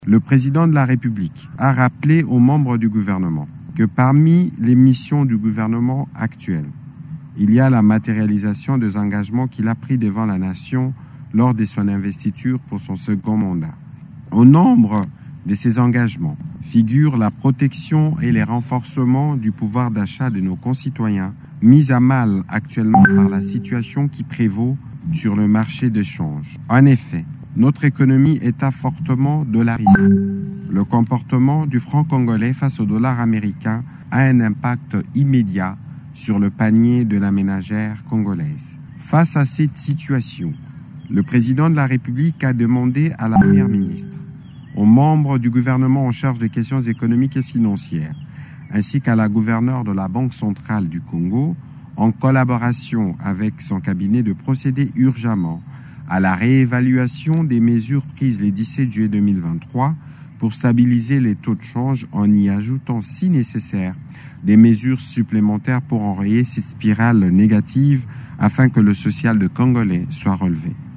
Le président de la République a rappelé aux membres du gouvernement que parmi les missions du gouvernement actuel, il y a la matérialisation des engagements qu'il a pris devant la nation lors de son investiture pour son second mandat. Au nombre de ces engagements figurent la protection et les renforcements du pouvoir d'achat de nos concitoyens, mis à mal actuellement par la situation qui prévaut sur le marché de change. En effet, notre économie est fortement dollarisée. Le comportement du franc congolais face au dollar américain a un impact immédiat sur le panier de la ménagère congolaise. Face à cette situation, le président de la République a demandé à la première ministre, aux membres du gouvernement en charge des questions économiques et financières, ainsi qu'à la gouverneure de la Banque centrale du Congo, en collaboration avec son cabinet, de procéder urgemment à la réévaluation des mesures prises le 17 juillet 2023 pour stabiliser les taux de change en y ajoutant, si nécessaire, des mesures supplémentaires pour enrayer cette spirale négative afin que le social de Congolais soit relevé.